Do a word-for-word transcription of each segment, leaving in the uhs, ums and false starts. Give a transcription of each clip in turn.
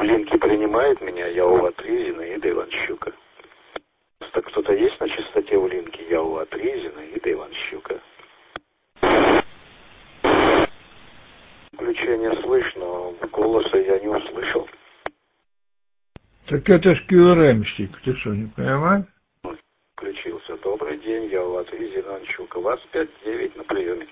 линке принимает меня, я у три, Зинаида Иванчука. Так кто-то есть на частоте в линке, я у три, Зинаида Иванчука. Включение слышно, голоса я не услышал. Так это ж КюРМщик, ты что, не понимаешь? Включился. Добрый день, я у три, Зинаида У вас пять девять на приеме.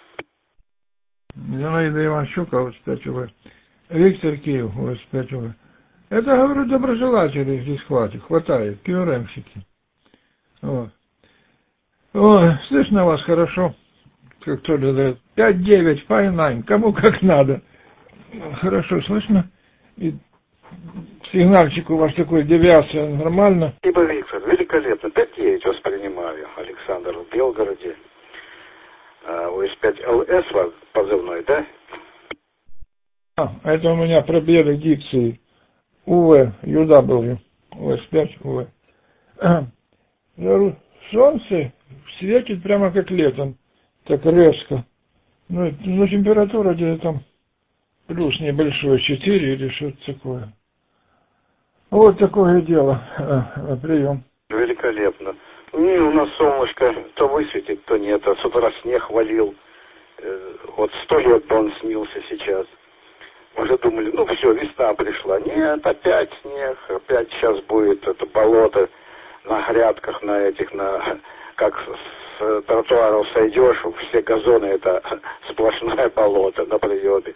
Зинаида Иванчук, а вот пять У В. Виктор Киев, у вас пять У В. Это, говорю, доброжелателей здесь хватит, хватает, КюРМщики. Вот. Ой, слышно вас хорошо, как кто-то говорит. пять девять, файн, кому как надо. Хорошо слышно. И сигнальчик у вас такой, девиация, нормально? Спасибо, Виктор, великолепно. пять девять воспринимаю. Александр в Белгороде. У эс пять эл эс позывной, да? А, это у меня пробелы дикции. УВ, ю дабл ю. у эс пять, УВ. Говорю, солнце светит прямо как летом. Так резко. Ну, ну температура где-то там плюс небольшой, четыре или что-то такое. Вот такое дело. А, прием. Великолепно. Не, у нас солнышко то высветит, то нет. А с утра снег валил. Вот сто лет бы он снился сейчас. Мы же думали, ну все, весна пришла. Нет, опять снег, опять сейчас будет это болото на грядках, на этих, на как с тротуаров сойдешь, все газоны это сплошное болото на приеме.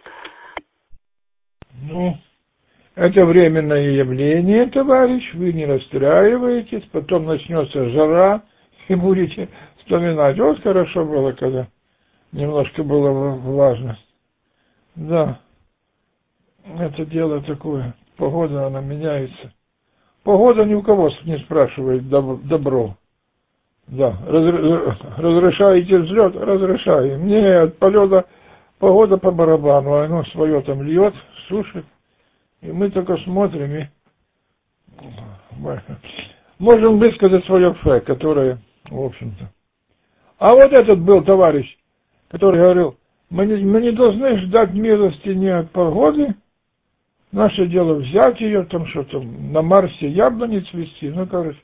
Ну, это временное явление, товарищ, вы не расстраиваетесь, потом начнется жара, и будете вспоминать. Вот хорошо было, когда немножко было влажность. Да. Это дело такое. Погода, она меняется. Погода ни у кого не спрашивает добро. Да. Разрешаете взлет? Разрешаем. Нет, полета, погода по барабану. Оно свое там льет, сушит. И мы только смотрим и можем высказать свое фэ, которое, в общем-то. А вот этот был товарищ, который говорил, мы не, мы не должны ждать милости ни от погоды. Наше дело взять ее, там что-то, на Марсе яблони цвести, ну, короче.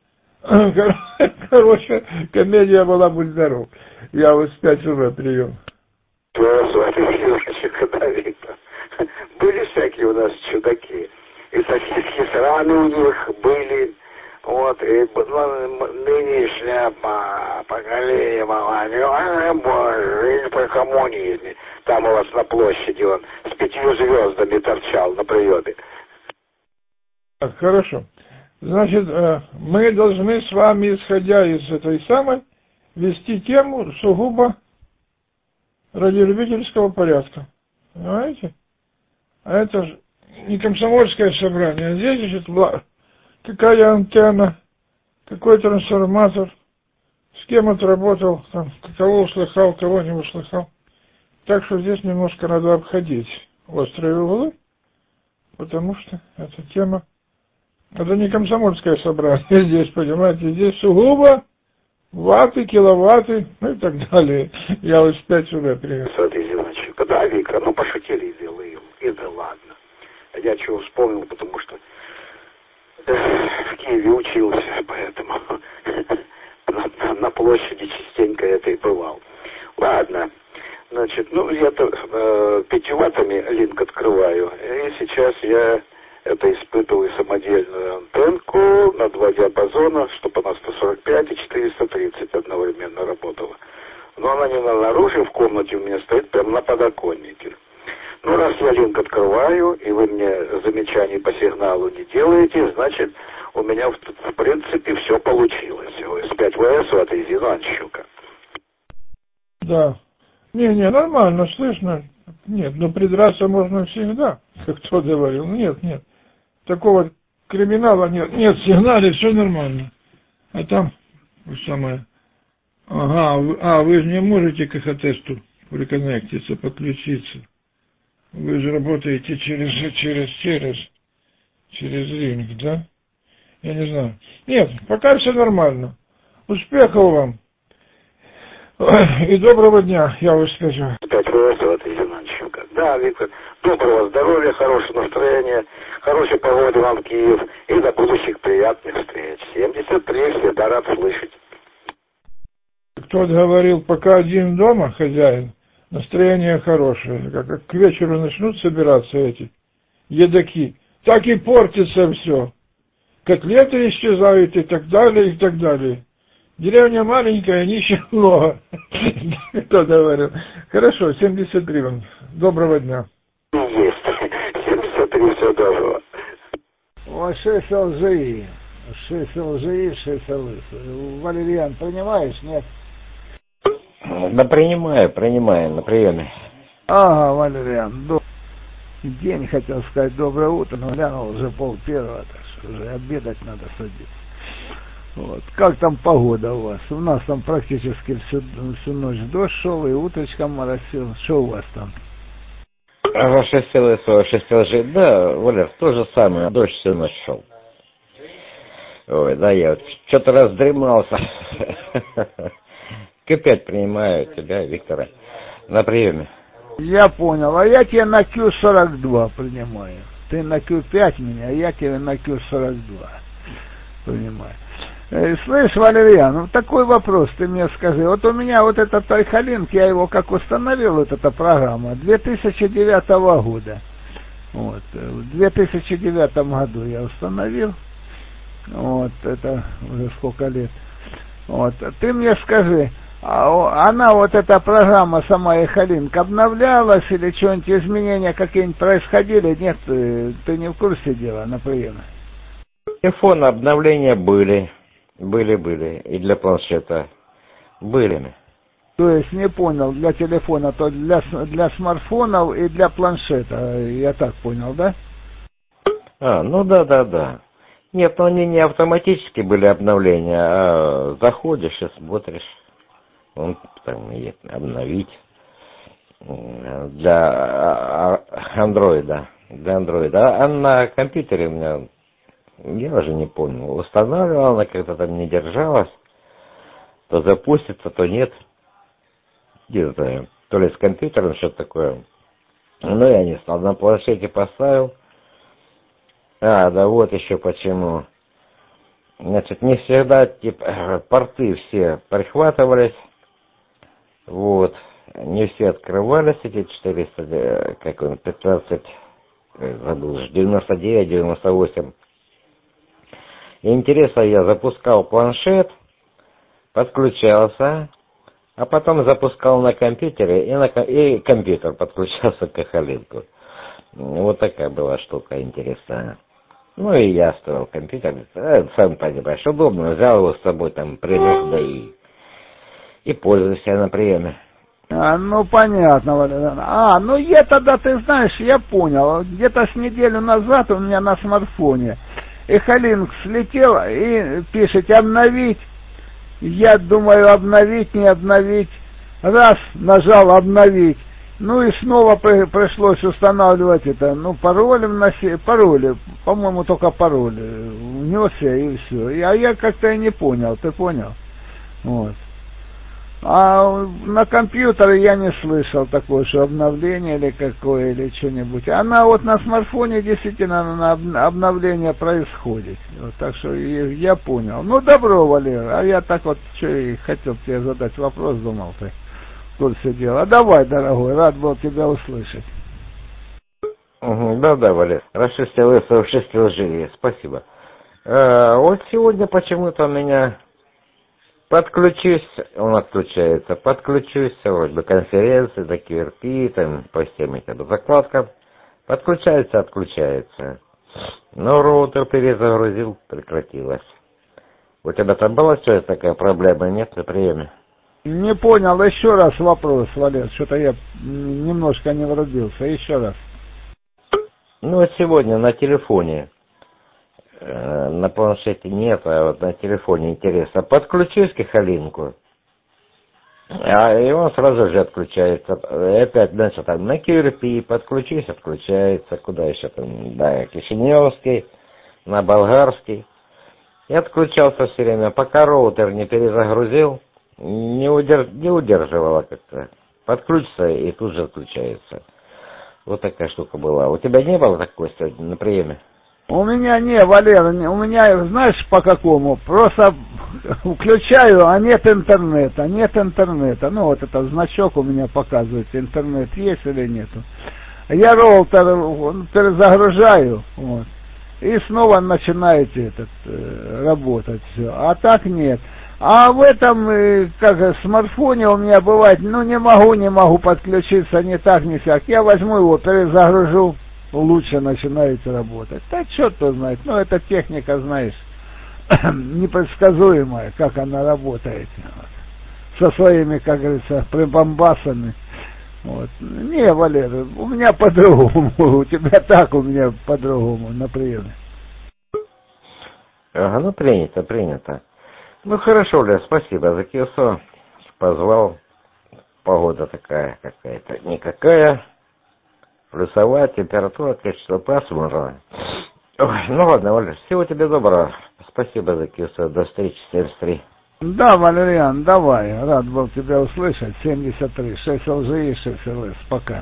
Короче, комедия была, будь здоров. Я вот пять уже прием. Были всякие у нас чудаки. И сосиски сраны у них были. Вот, и нынешнее поколение молодежи, боже, по коммунизме. Там у вас на площади он с пятью звездами торчал на приеме. Так, хорошо. Значит, мы должны с вами, исходя из этой самой, вести тему сугубо радиолюбительского порядка. Понимаете? А это же не комсомольское собрание. А здесь, значит, какая антенна, какой трансформатор, с кем отработал, там, кого услыхал, кого не услыхал. Так что здесь немножко надо обходить острые углы, потому что эта тема, это не комсомольское собрание здесь, понимаете, здесь сугубо ваты, киловатты, ну и так далее. Я вот пять сюда приехал. Смотри, Зинаида, да, Вика, ну пошутили и делаем, и да ладно. Я чего вспомнил, потому что в Киеве учился, поэтому на, на, на площади частенько это и бывал. Ладно, значит, ну я-то э, пятью ваттами линк открываю, и сейчас я это испытываю самодельную антенку на два диапазона, чтобы она сто сорок пять и четыреста тридцать одновременно работала. Но она не наружу, в комнате у меня стоит прямо на подоконнике. Ну, раз я линк открываю, и вы мне замечаний по сигналу не делаете, значит, у меня, в, в принципе, все получилось. эс пять вэ эс от Зинаида. Да. Не-не, нормально, слышно. Нет, ну придраться можно всегда, как кто говорил. Нет, нет. Такого криминала нет. Нет, сигнале, все нормально. А там, самое... Ага, вы, а, вы же не можете к эхотесту приконнектиться, подключиться. Вы же работаете через, через, через, через линк, да? Я не знаю. Нет, пока все нормально. Успехов вам. И доброго дня, я вас скажу. Опять Володя, вот Зинанченко. Да, Виктор, доброго здоровья, хорошего настроения, хорошей погоды вам в Киев и до будущих приятных встреч. семьдесят три, всегда рад слышать. Кто-то говорил, пока один дома, хозяин, настроение хорошее. Как к вечеру начнут собираться эти едоки, так и портится все. Котлеты исчезают и так далее, и так далее. Деревня маленькая, нищих много. Кто говорил. Хорошо, семьдесят три вам. Доброго дня. Есть. семьдесят три, все доброго. О, шесть ЛЖИ. шесть ЛЖИ, шесть ЛС. Валерьян, принимаешь, нет? Да принимаю, принимаю на приеме. Ага, Валерьян, до... день, хотел сказать, доброе утро, но глянул уже пол первого, так что уже обедать надо садиться. Вот. Как там погода у вас? У нас там практически всю, всю ночь дождь шел и утречком моросил. Что у вас там? А шесть ЛС, шесть ЛЖ, да, Валер, то же самое, дождь всю ночь шел. Ой, да, я вот что-то раздремался. К пять принимаю тебя, Виктора, на приеме. Я понял, а я тебя на Q сорок два принимаю. Ты на Q пять меня, а я тебя на Q сорок два принимаю. Э, слышь, Валерьян, ну такой вопрос ты мне скажи. Вот у меня вот этот Айхалинк, я его как установил, вот эта программа, две тысячи девятого года. Вот, в две тысячи девятом году я установил. Вот, это уже сколько лет. Вот, ты мне скажи, а она, вот эта программа сама Айхалинк, обновлялась или что-нибудь, изменения какие-нибудь происходили? Нет, ты, ты не в курсе дела на приеме? Телефон обновления были. Были-были. И для планшета были. То есть, не понял, для телефона, то для, для смартфонов и для планшета, я так понял, да? А, ну да-да-да. Нет, но они не автоматически были обновления, а заходишь и смотришь. Он там есть обновить. Для андроида. Для андроида. А на компьютере у меня... Я уже не помню. Устанавливала, она как-то там не держалась. То запустится, то нет. Не знаю. То ли с компьютером что-то такое. Но я не стал. На планшете поставил. А, да вот еще почему. Значит, не всегда типа, порты все прихватывались. Вот. Не все открывались, эти четыреста, как он, пятнадцать, забыл, девяносто девять, девяносто восемь. Интересно, я запускал планшет, подключался, а потом запускал на компьютере, и, на, и компьютер подключался к Айхалинку. Вот такая была штука интересная. Ну и я строил компьютер, э, сам понимаешь, удобно, взял его с собой, там, принес, да и, и пользуюсь я на приеме. А, ну, понятно, Валерьян. А, ну я тогда, ты знаешь, я понял, где-то с неделю назад у меня на смартфоне Айхалинк слетел и пишет обновить. Я думаю, обновить, не обновить. Раз, нажал обновить. Ну и снова при, пришлось устанавливать это. Ну, пароль вноси, пароли, по-моему, только пароль внес я и все. А я как-то и не понял, ты понял? Вот. А на компьютере я не слышал такое, что обновление или какое, или что-нибудь. Она вот на смартфоне действительно на обновление происходит. Вот, так что я понял. Ну, добро, Валер. А я так вот что и хотел тебе задать вопрос, думал ты. Тут все дело. А давай, дорогой, рад был тебя услышать. Угу, да-да, Валер. Расшестил шестил живее. Спасибо. А, вот сегодня почему-то у меня... Подключусь, он отключается, подключусь, вроде бы конференции, до кью эр пи, там, по всем этим закладкам, подключается, отключается. Но роутер перезагрузил, прекратилось. У тебя там была что-то такая проблема, нет, на приеме? Не понял, еще раз вопрос, Валер, что-то я немножко не врубился, еще раз. Ну, вот сегодня на телефоне. На планшете нет, а вот на телефоне интересно. Подключусь к Айхалинку, а и он сразу же отключается. И опять, значит, там на кью эр пи подключусь, отключается. Куда еще там? Да, Кишиневский, на Болгарский. И отключался все время, пока роутер не перезагрузил, не, удерж... не удерживала как-то. Подключится и тут же отключается. Вот такая штука была. У тебя не было такой сегодня на приеме? У меня не, Валера, у меня, знаешь, по какому? Просто включаю, а нет интернета, нет интернета. Ну, вот этот значок у меня показывает, интернет есть или нету. Я роутер перезагружаю, вот, и снова начинаете этот, работать все. А так нет. А в этом, как смартфоне у меня бывает, ну не могу, не могу подключиться, не так, не сяк. Я возьму его, перезагружу, лучше начинает работать. Да черт его знает, ну эта техника, знаешь, непредсказуемая, как она работает. Со своими, как говорится, прибамбасами. Вот. Не, Валера, у меня по-другому, у тебя так, у меня по-другому на приеме. Ага, ну принято, принято. Ну хорошо, Лев, спасибо за кису. Позвал. Погода такая какая-то никакая. Плюсовая температура, количество пасмурно. Ой, ну ладно, Оля, всего тебе доброго. Спасибо за кису. До встречи, семьдесят три. Да, Валериан, давай. Рад был тебя услышать. семьдесят три. шесть ЛЖИ и шесть ЛС. Пока.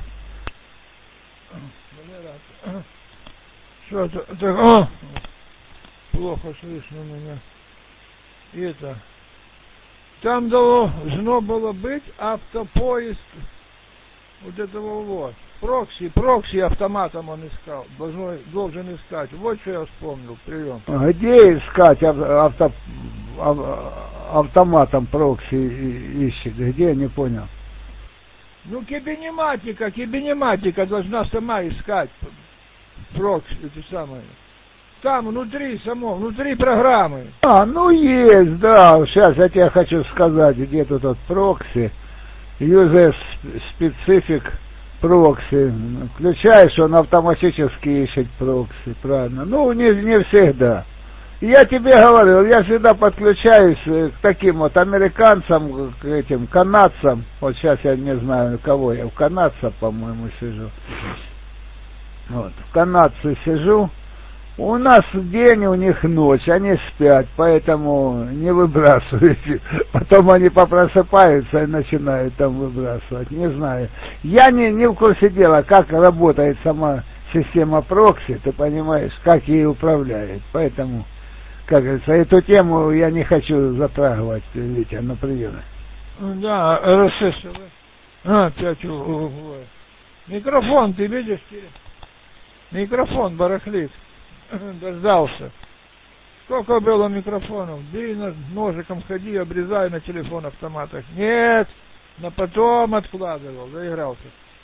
Что это? Плохо слышно меня. И это. Там должно было быть автопоиск вот этого вот. Прокси, прокси автоматом он искал. Должен, должен искать. Вот что я вспомнил. Прием. Где искать авто, автоматом прокси ищет? Где, я не понял. Ну, кибинематика, кибинематика должна сама искать прокси, эти самые. Там внутри само, внутри программы. А, ну есть, да. Сейчас я тебе хочу сказать, где тут вот прокси. User specific прокси. Включаешь, он автоматически ищет прокси, правильно. Ну, не, не всегда. Я тебе говорил, я всегда подключаюсь к таким вот американцам, к этим канадцам. Вот сейчас я не знаю, кого я, у канадца, по-моему, сижу. Вот, в канадце сижу. У нас день, у них ночь, они спят, поэтому не выбрасывайте. Потом они попросыпаются и начинают там выбрасывать. Не знаю. Я не, не в курсе дела, как работает сама система прокси, ты понимаешь, как ей управляет. Поэтому, как говорится, эту тему я не хочу затрагивать, Витя, на приеме. Да, эр эс эс. А, опять угловой. Микрофон, ты видишь? Микрофон барахлит. Дождался. Сколько было микрофонов? Бери ножиком, ходи, обрезай на телефон автоматах. Нет, на потом откладывал, заигрался.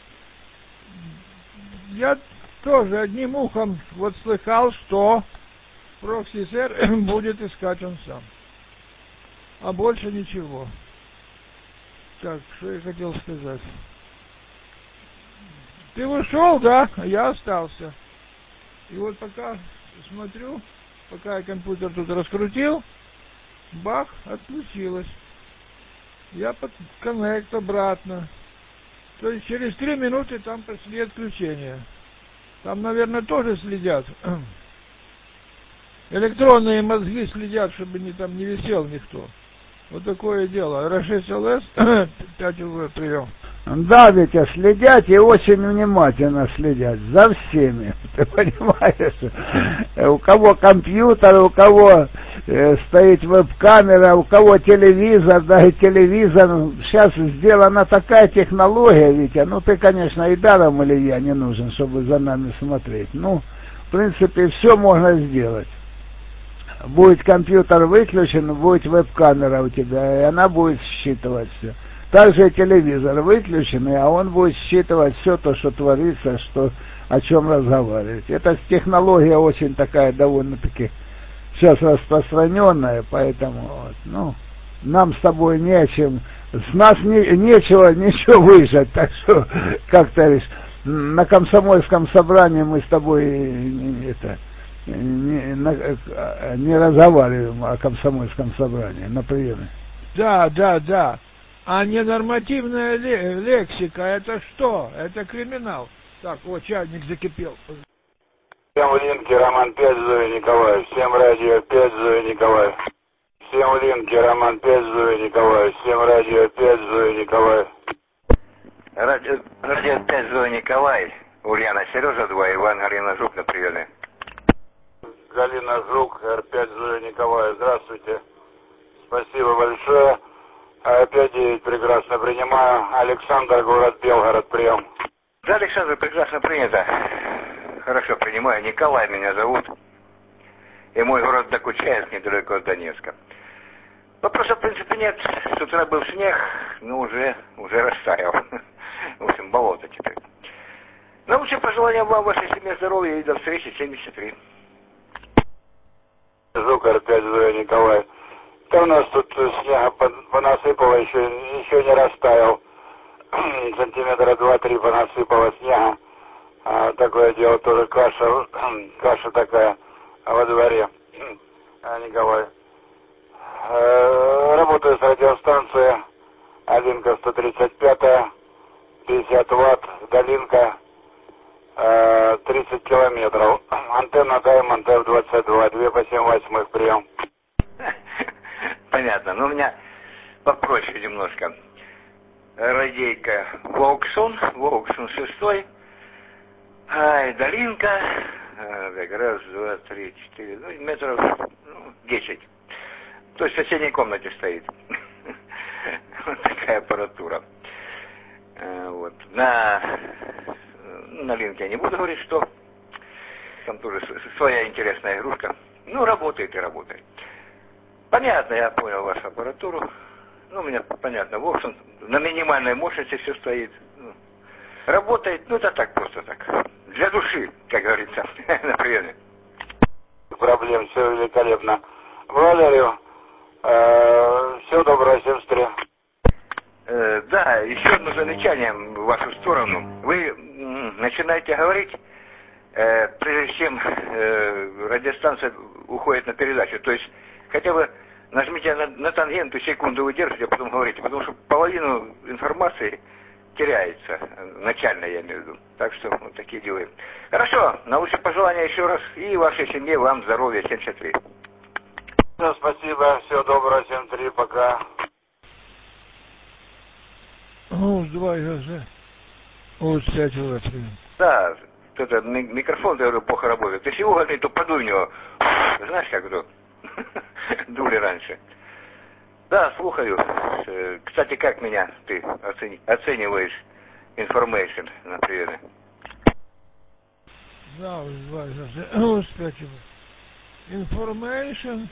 Я тоже одним ухом вот слыхал, что прокси-сер будет искать он сам. А больше ничего. Так, что я хотел сказать? Ты ушел, да? А я остался. И вот пока смотрю, пока я компьютер тут раскрутил, бах, отключилось. Я под коннект обратно. То есть через три минуты там пошли отключения. Там, наверное, тоже следят. Электронные мозги следят, чтобы не, там не висел никто. Вот такое дело. эр шесть эл эс, пять эл ви, прием. Да, Витя, следят и очень внимательно следят за всеми, ты понимаешь? У кого компьютер, у кого э, стоит веб-камера, у кого телевизор, да и телевизор. Сейчас сделана такая технология, Витя, ну ты, конечно, и даром или я не нужен, чтобы за нами смотреть. Ну, в принципе, все можно сделать. Будет компьютер выключен, будет веб-камера у тебя, и она будет считывать все. Также и телевизор выключенный, а он будет считывать все то, что творится, что, о чем разговаривать. Эта технология очень такая довольно-таки сейчас распространенная, поэтому вот, ну, нам с тобой не о чем, с нас не, нечего ничего выжать, так что, как ты говоришь, на комсомольском собрании мы с тобой это, не, на, не разговариваем о комсомольском собрании на приеме. Да, да, да. А ненормативная лексика, это что? Это криминал. Так, вот чайник закипел. Всем в линке Роман пять, Зоя Николаев. Всем радио пять, Зоя Николаев. Всем линки, Роман пять, Зоя Николай. Всем радио пять, Зоя Николай. Радио, радио пять, Зоя Николай. Ульяна, Сережа два, Иван, Галина Жук на приеме. Галина Жук, Р пять, Зоя Николай. Здравствуйте. Спасибо большое. пять девять прекрасно принимаю. Александр, город Белгород, прием. Да, Александр, прекрасно принято. Хорошо принимаю. Николай меня зовут. И мой город Докучаевск, недалеко от Донецка. Вопросов, в принципе, нет. С утра был снег, но уже, уже растаял. В общем, болото теперь. Наилучшие пожелания вам, вашей семье, здоровья и до встречи семьдесят три. Жук, Р пять, Зоя Николай. Да у нас тут снега понасыпало, еще, еще не растаял. Сантиметра два-три понасыпало снега. А, такое дело, тоже каша, каша такая во дворе. А, Николай. Э, работаю с радиостанцией Алинка сто тридцать пять, пятьдесят ватт, долинка, э, тридцать километров. Антенна Даймонд эф двадцать два, два по семь восьмых, прием. Понятно, но у меня попроще немножко. Радейка Волксон, Волксон шестой. Ай, долинка. Раз, два, три, четыре, ну, метров ну, десять. То есть в соседней комнате стоит. Вот такая аппаратура. Вот. На, на линке я не буду говорить, что там тоже своя интересная игрушка. Ну, работает и работает. Понятно, я понял вашу аппаратуру. Ну, у меня понятно, в общем, на минимальной мощности все стоит. Работает, ну, это так, просто так. Для души, как говорится, на приеме. Проблем, все великолепно. Благодарю. Э, всего доброго, семьдесят три. Э, да, еще одно замечание в вашу сторону. Вы м, начинаете говорить, э, прежде чем э, радиостанция уходит на передачу. То есть, хотя бы нажмите на, на тангенту, секунду вы держите, а потом говорите, потому что половину информации теряется, начально я имею в виду. Так что вот такие дела. Хорошо, наилучшие пожелания еще раз и вашей семье, вам здоровья, семьдесят три. Ну, спасибо, всего доброго, семьдесят три, пока. Ну, давай я же. Вот пять вот. Да, это микрофон, я говорю, плохо работает. Если угодно, то подуй в него. Знаешь, как это? Дули раньше. Да, слухаю. Кстати, как меня ты оцени, оцениваешь information на приеме? Да, вот пять вот. Information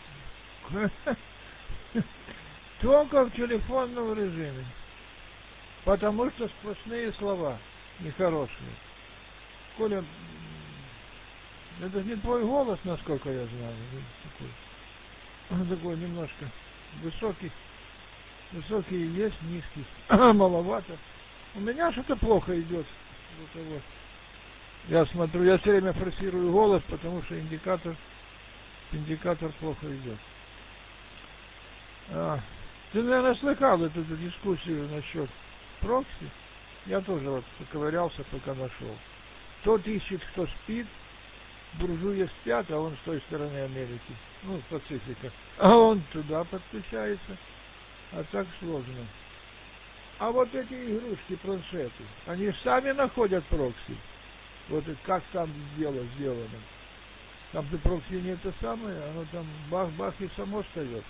только в телефонном режиме. Потому что сплошные слова нехорошие. Коля, это не твой голос, насколько я знаю. Такой, он такой немножко высокий. Высокий есть, низкий. Маловато. У меня что-то плохо идет. Вот, вот. Я смотрю, я все время форсирую голос, потому что индикатор, индикатор плохо идет. А, ты, наверное, слыхал эту, эту дискуссию насчет прокси? Я тоже вот ковырялся, пока нашел. Тот ищет, кто спит, буржуи спят, а он с той стороны Америки, ну, Пацифика. А он туда подключается, а так сложно. А вот эти игрушки, планшеты, они сами находят прокси. Вот как там дело сделано. Там ты прокси не это самое, оно там бах-бах и само встает.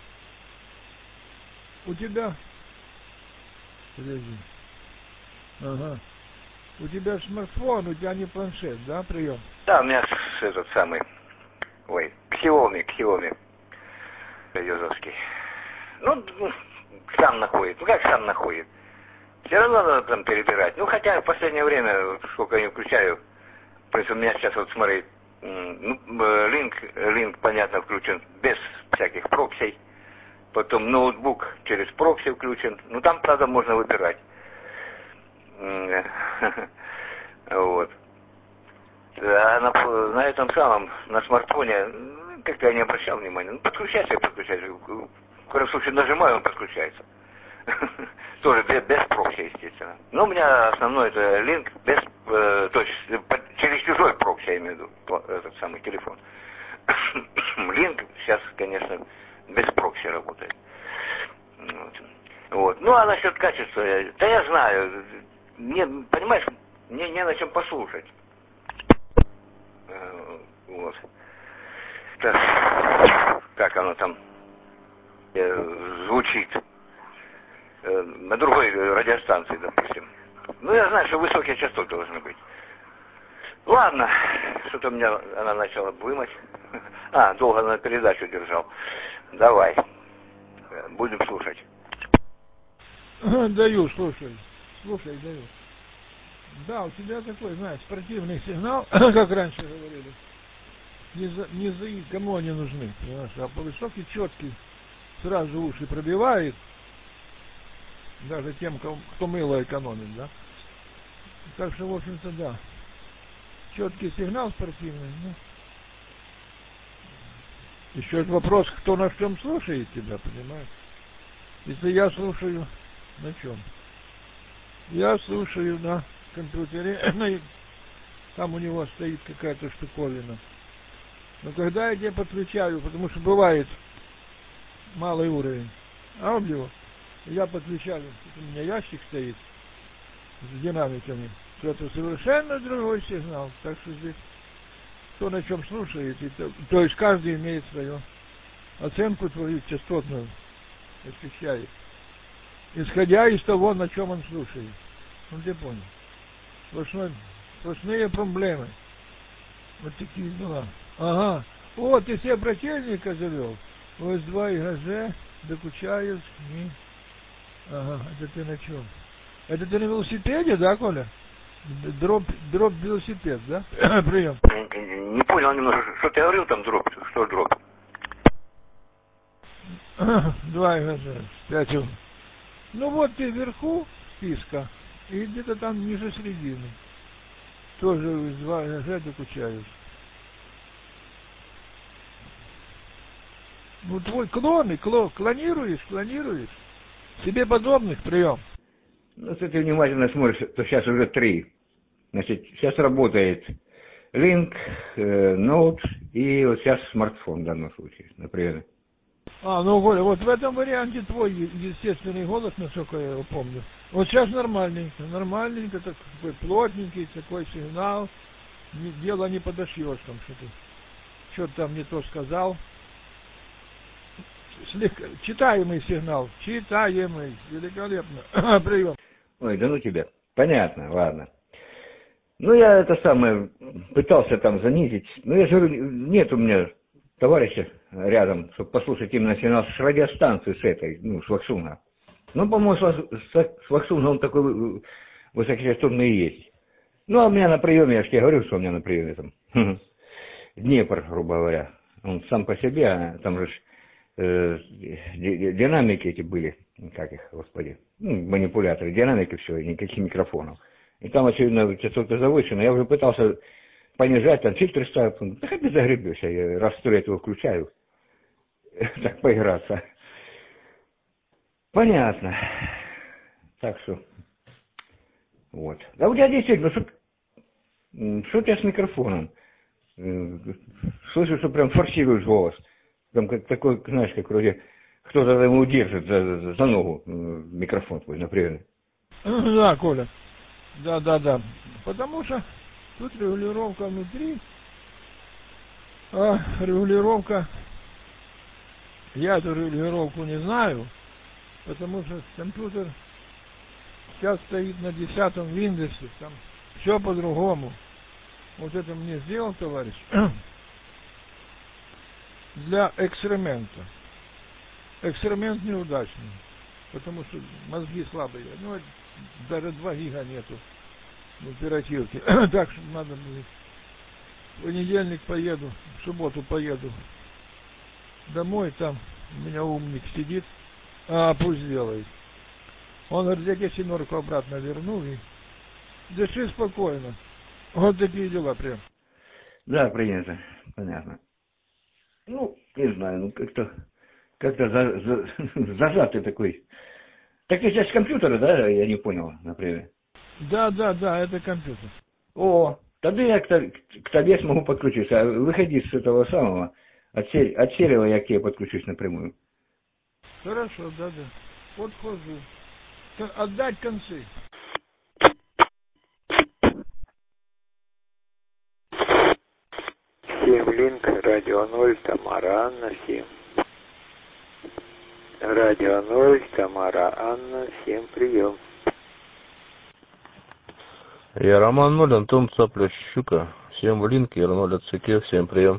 У тебя... Подожди. Ага. У тебя смартфон, у тебя не планшет, да, прием? Да, у меня этот самый, ой, Xiaomi, Xiaomi, юзовский. Ну, сам находит, ну как сам находит? Все равно надо там перебирать. Ну, хотя в последнее время, сколько я не включаю, то есть у меня сейчас вот, смотри, ну, линк, линк, понятно, включен без всяких проксей. Потом ноутбук через прокси включен. Ну, там, правда, можно выбирать. Вот. А на, на этом самом, на смартфоне, как-то я не обращал внимания. Ну, подключайся и подключайся. В каком случае нажимаю, он подключается. Тоже без, без прокси, естественно. Но у меня основной это линк без, э, то есть по, через чужой прокси, я имею в виду, этот самый телефон. Линк сейчас, конечно, без прокси а насчет качества, да я знаю. Мне, понимаешь, мне не на чем послушать. Вот. Так, как оно там э, звучит. Э, на другой радиостанции, допустим. Ну, я знаю, что высокие частоты должны быть. Ладно, что-то у меня она начала блымать. А, долго на передачу держал. Давай, будем слушать. Даю, слушай. Слушай, даю. Да, у тебя такой, знаешь, спортивный сигнал, как раньше говорили. Низы, низы кому они нужны, понимаешь? А по высокий, четкий, сразу уши пробивает. Даже тем, кто, кто мыло экономит, да? Так что, в общем-то, да. Четкий сигнал спортивный, ну. Еще вопрос, кто на чем слушает тебя, понимаешь? Если я слушаю, на чем? Я слушаю на компьютере, там у него стоит какая-то штуковина. Но когда я тебе подключаю, потому что бывает малый уровень аудио, я подключаю, у меня ящик стоит с динамиками, то это совершенно другой сигнал. Так что здесь кто на чем слушает, и то, то есть каждый имеет свою оценку твою частотную, ощущает, исходя из того, на чем он слушает. Ну ты понял. Сплошной, сплошные проблемы. Вот такие дела. Ага. О, ты себе брательника завел. ОС два и ГЗ, докучаешь. Не. Ага, это ты на чем? Это ты на велосипеде, да, Коля? Дроп, дроп велосипед, да? Прием. Не понял немного, что ты говорил там дроп? Что дроп? два и ГЗ, пять. Ну вот ты вверху списка, и где-то там ниже середины. Тоже ОС два и ГЗ докучаешь. Ну, твой клон, клон, клонируешь, клонируешь. Себе подобных, прием. Ну, если ты внимательно смотришь, то сейчас уже три. Значит, сейчас работает Link, э, Note и вот сейчас смартфон в данном случае, например. А, ну, Коля, вот в этом варианте твой естественный голос, насколько я его помню. Вот сейчас нормальненько, нормальненько, такой плотненький, такой сигнал. Не, дело не подошьешь там, что ты что-то там не то сказал. Слегка, читаемый сигнал, читаемый, великолепно. Прием. Ой, да ну тебя. Понятно, ладно. Ну, я это самое, пытался там занизить. Ну, я же говорю, нет у меня товарища рядом, чтобы послушать именно сигнал с радиостанции, с этой, ну, с Ваксуна. Ну, по-моему, с, с Ваксуна он такой высокочастотный и есть. Ну, а у меня на приеме, я же тебе говорю, что у меня на приеме там Днепр, грубо говоря. Он сам по себе, а там же э, динамики эти были, как их, господи, ну, манипуляторы, динамики, все, никаких микрофонов. И там, очевидно, частота завышена. Я уже пытался понижать, там фильтры ставят. Да хоть ты загребешься, я раз сто лет его включаю. Так, поиграться. Понятно. Так что, вот. А у тебя действительно, что, что у тебя с микрофоном? Слышу, что прям форсируешь голос. Там как такой, знаешь, как вроде кто-то ему держит за, за, за ногу микрофон твой, например. Да, Коля. Да, да, да. Потому что тут регулировка внутри, а регулировка, я эту регулировку не знаю, потому что компьютер сейчас стоит на десятом Windows, там все по-другому. Вот это мне сделал товарищ для эксперимента. Эксперимент неудачный, потому что мозги слабые. Ну, даже два гига нету в оперативке. Так что надо будет. В понедельник поеду, в субботу поеду домой, там у меня умник сидит, а пусть делает. Он говорит, я тебе семерку обратно верну и дыши спокойно. Вот такие дела прям. Да, принято, понятно. Ну, не знаю, ну как-то как-то за, за, зажатый такой. Так ты сейчас с компьютера, да, я не понял, например? Да, да, да, это компьютер. О, тогда я к, к тебе смогу подключиться. Выходи с этого самого, от, сер, от серого я к тебе подключусь напрямую. Хорошо, да, да. Подхожу. Отдать концы. семь Линк, радио ноль, Тамара, Анна, семь. Радио ноль, Тамара, Анна, семь, прием. Я Роман ноль, Антон Цапля Щука, всем в Линке, Р ноль от ЦК, всем прием.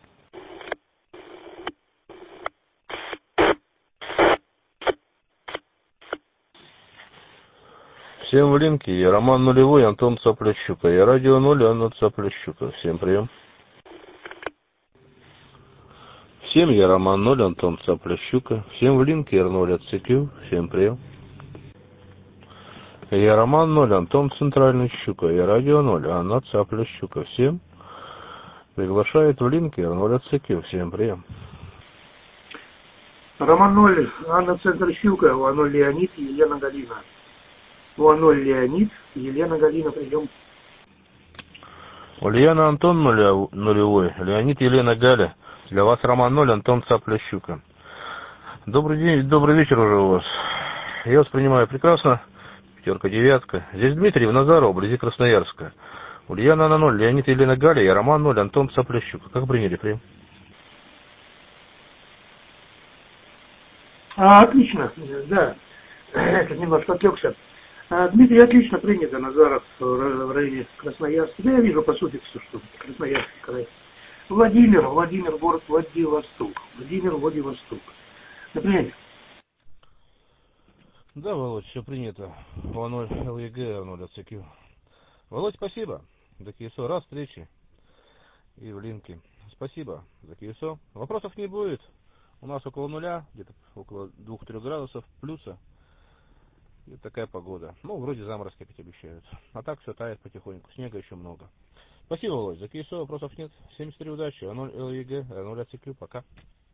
Всем в Линке, я Роман нулевой, Антон Цапля Щука, я радио ноль, Анна Цапля Щука, всем прием. Всем я Роман ноль, Антон Цапля Щука, всем в Линке, Р ноль от ЦК, всем прием. Я Роман ноль, Антон Центральный Щука, я радио ноль, Анна Цапля Щука, всем приглашает в Линке, Р ноль от ЦК, всем прием. Роман ноль, Анна Центр Щука, У А ноль Леонид, Елена Галина. У А ноль Леонид, Елена Галина, прием. Ульяна Антон нулевой, Леонид Елена Галя, для вас Роман ноль, Антон Цапля Щука. Добрый день, добрый вечер уже у вас. Я вас принимаю прекрасно. Пятерка, девятка. Здесь Дмитрий в Назарово, вблизи Красноярска. Ульяна на ноль, Леонид Елена Галя, я Роман ноль, Антон Цапля Щука. Как приняли прием? А, отлично, да. Это немножко отвлекся. А, Дмитрий, отлично принято, Назаров в районе Красноярска. Да я вижу, по сути, все, что Красноярский край. Владимир, Владимир, город Владивосток. Владимир, Владивосток. Например. Да, Володь, все принято. У А ноль ЛЕГ, Р ноль от ЦК. Володь, спасибо. До КИСО. Раз встречи. И в Линке. Спасибо за КИСО. Вопросов не будет. У нас около нуля, где-то около двух-трёх градусов плюса. И такая погода. Ну, вроде заморозки опять обещают. А так все тает потихоньку. Снега еще много. Спасибо, Володь. За КИСО вопросов нет. семьдесят три удачи. А ноль ЛЕГ, Р ноль от ЦК. Пока.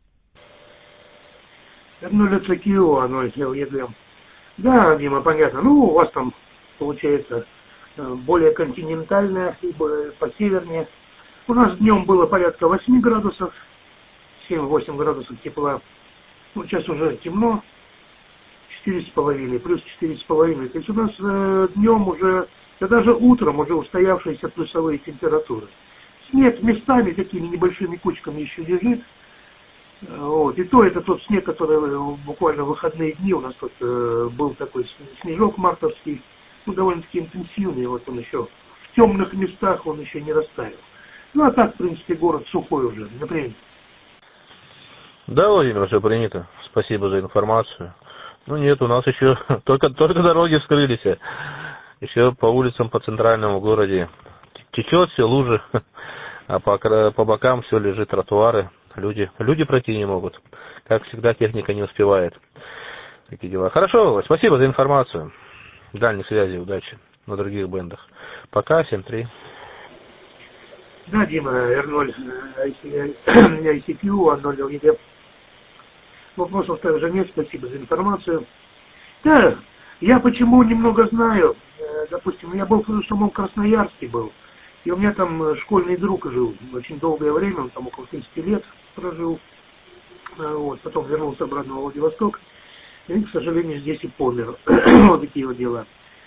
Р ноль от ЦК, А ноль ЛЕГ. Да, Дима, понятно. Ну, у вас там получается более континентальная и более посевернее. У нас днем было порядка восемь градусов, семь-восемь градусов тепла. Ну, сейчас уже темно, четыре с половиной, плюс четыре с половиной. То есть у нас э, днем уже, да даже утром уже устоявшиеся плюсовые температуры. Снег местами такими небольшими кучками еще лежит. Вот. И то это тот снег, который буквально в выходные дни у нас тут э, был такой снежок мартовский, ну, довольно-таки интенсивный, вот он еще в темных местах он еще не растаял. Ну, а так, в принципе, город сухой уже, например. Да, Владимир, все принято. Спасибо за информацию. Ну, нет, у нас еще только, только дороги вскрылись. Еще по улицам, по центральному городе течет все, лужи, а по, по бокам все лежит, тротуары. Люди, люди пройти не могут. Как всегда, техника не успевает. Такие дела. Хорошо, Володь, спасибо за информацию. Дальней связи, удачи на других бендах. Пока, семь три. Да, Дима, Р ноль, ай си кью, А ноль ЛЕГ. Вопросов также нет, спасибо за информацию. Да, я почему немного знаю, допустим, я был в самом Красноярске был, и у меня там школьный друг жил очень долгое время, он там около тридцати лет прожил, вот, потом вернулся обратно в Владивосток, и, к сожалению, здесь и помер. Вот такие вот дела.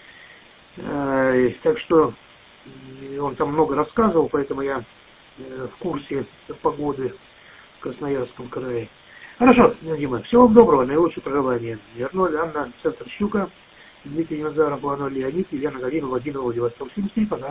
Так что он там много рассказывал, поэтому я в курсе погоды в Красноярском крае. Хорошо, Дима, всего вам доброго, наилучшие пожелания. Р ноль, Анна, Центр Щука, Дмитрий Назаров, У А ноль Леонид, Елена Галина, Владимир, Владивосток. семьдесят три, пока.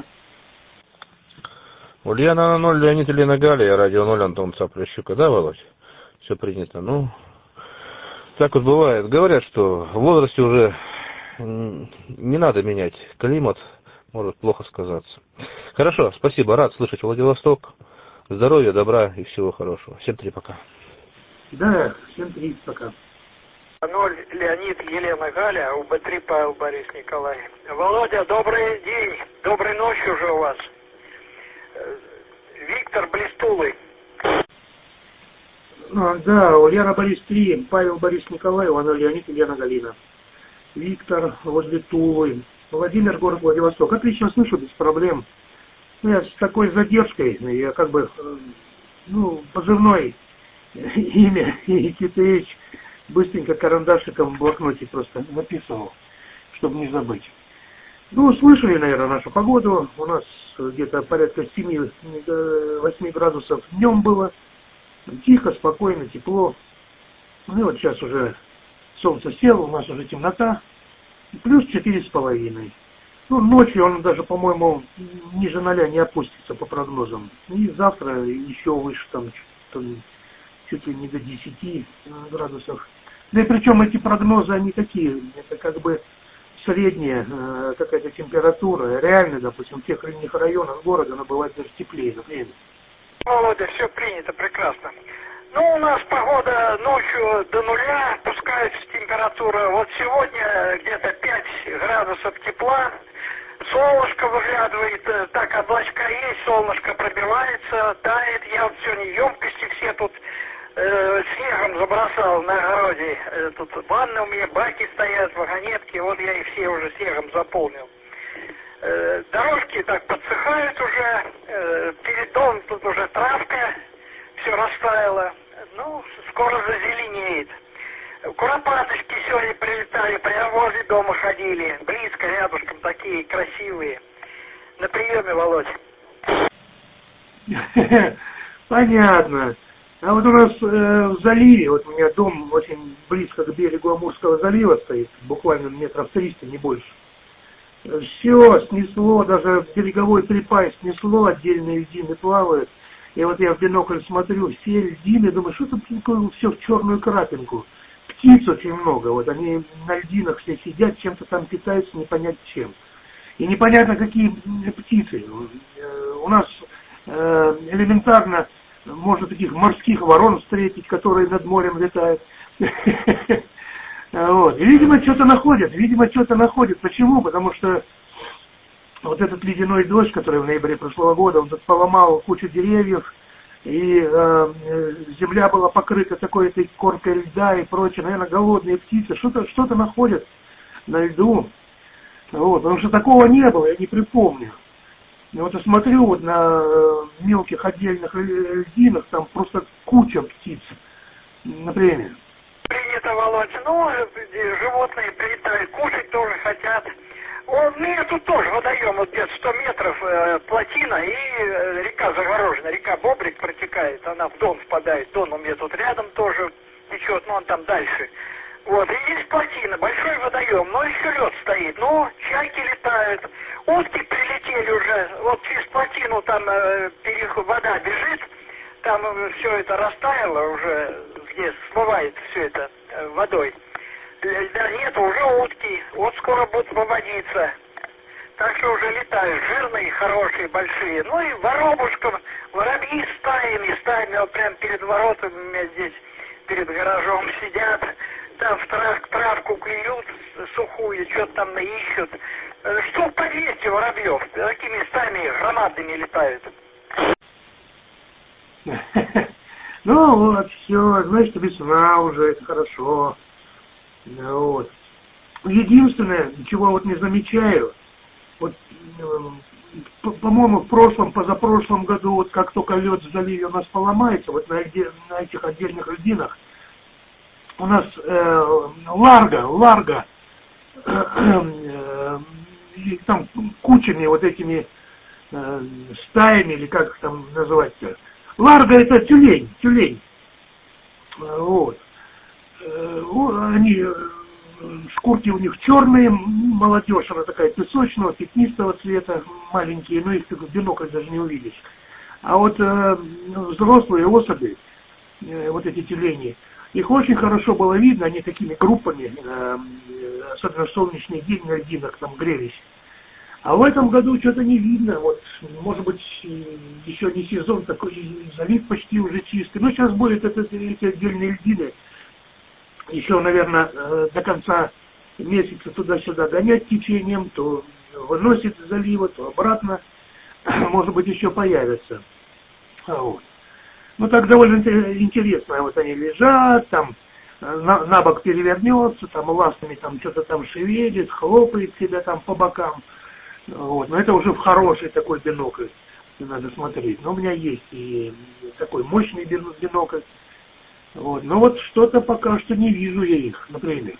Ульяна на ноль, Леонид Елена Галя, я радио ноль, Антон Цапля Щука. Да, Володь? Все принято. Ну, так вот бывает. Говорят, что в возрасте уже не надо менять климат, может плохо сказаться. Хорошо, спасибо, рад слышать Владивосток. Здоровья, добра и всего хорошего. Всем три, пока. Да, всем три, пока. ноль, Леонид, Елена Галя, У Б три, Павел Борис Николай. Володя, добрый день, доброй ночи уже у вас. Виктор Блистулый. А, да, Ульяна Борис три, Павел Борис Николай, У А ноль Леонид, Елена Галина. Виктор возле Тулы. Владимир, город Владивосток. Отлично слышу, без проблем. Я с такой задержкой, я как бы, ну, позывной имя Никитыч быстренько карандашиком в блокноте просто написывал. чтобы не забыть. Ну, слышали, наверное, нашу погоду. У нас где-то порядка семи-восьми градусов днем было. Тихо, спокойно, тепло. Ну и вот сейчас уже солнце село, у нас уже темнота. Плюс четыре с половиной. Ну, ночью он даже, по-моему, ниже ноля не опустится по прогнозам. И завтра еще выше, там, чуть ли не до десяти градусов. Да и причем эти прогнозы, они такие, это как бы средняя э, какая-то температура. Реально, допустим, в тех или иных районах города она бывает даже теплее, например. Володя, все принято, прекрасно. Ну, у нас погода ночью до нуля, опускается температура. Вот сегодня где-то пять градусов тепла, солнышко выглядывает, так облачка есть, солнышко пробивается, тает. Я вот сегодня емкости все тут э, снегом забросал на огороде. Э, тут ванны у меня, баки стоят, вагонетки, вот я их все уже снегом заполнил. Э, дорожки так подсыхают уже, э, перед домом тут уже травка, все растаяло. Ну, скоро зазеленеет. Куропаточки сегодня прилетали, прямо возле дома ходили. Близко, рядышком, такие красивые. На приеме, Володь. Понятно. А вот у нас э, в заливе, вот у меня дом очень близко к берегу Амурского залива стоит, буквально метров триста, не больше. Все снесло, даже береговой припай снесло, отдельные льдины плавают. И вот я в бинокль смотрю, все льдины, думаю, что тут такое все в черную крапинку. Птиц очень много, вот они на льдинах все сидят, чем-то там питаются, не понять чем. И непонятно, какие птицы. У нас э, элементарно можно таких морских ворон встретить, которые над морем летают. Вот. И, видимо, что-то находят, видимо, что-то находят. Почему? Потому что вот этот ледяной дождь, который в ноябре прошлого года, он тут поломал кучу деревьев, и э, земля была покрыта такой этой коркой льда и прочее. Наверное, голодные птицы что-то что-то находят на льду. Вот. Потому что такого не было, я не припомню. И вот я смотрю вот на э, мелких отдельных льдинах, там просто куча птиц, например. Принято, Володь. Ну, животные прилетают, кушать тоже хотят. У меня тут тоже водоем, вот где-то сто метров, э, плотина и э, река загорожена, река Бобрик протекает, она в Дон впадает. Дон у меня тут рядом тоже течет, но он там дальше. Вот, и есть плотина, большой водоем, но еще лед стоит, ну, чайки летают, утки прилетели уже, вот через плотину там э, переход, вода бежит, там э, все это растаяло уже, где смывает все это э, водой. Льда нет, уже утки, вот скоро будут выводиться. Так что уже летают, жирные, хорошие, большие. Ну и воробушкам, воробьи стаями, стаями, вот прям перед воротами у меня здесь, перед гаражом сидят. Там в трав, травку клюют сухую, что-то там ищут. Штук по двести воробьев, такими стаями громадными летают. Ну вот, все, значит, весна уже, это хорошо. Вот. Единственное, чего вот не замечаю, вот, по-моему, в прошлом, позапрошлом году, вот как только лед в заливе у нас поломается, вот на, на этих отдельных льдинах, у нас э, ларго, ларго, э, э, и там кучами вот этими э, стаями, или как их там называть-то. Ларго это тюлень, тюлень. Вот. Они, шкурки у них черные, молодежь, она такая песочного, пятнистого цвета, маленькие, но их в бинокль даже не увидишь. А вот э, взрослые особи, э, вот эти тюлени, их очень хорошо было видно, они такими группами, э, особенно в солнечный день на льдинах там грелись. А в этом году что-то не видно, вот, может быть, еще не сезон такой, залив почти уже чистый, но сейчас будет это, эти отдельные льдины. Еще, наверное, до конца месяца туда-сюда гонять течением, то выносит из залива, то обратно, может быть, еще появятся. Вот. Ну, так довольно интересно, вот они лежат, там, на, на бок перевернется, там, ластами там что-то там шевелит, хлопает себя там по бокам. Вот. Но это уже в хороший такой бинокль надо смотреть. Но у меня есть и такой мощный бинокль. Вот. Но вот что-то пока что не вижу я их, например.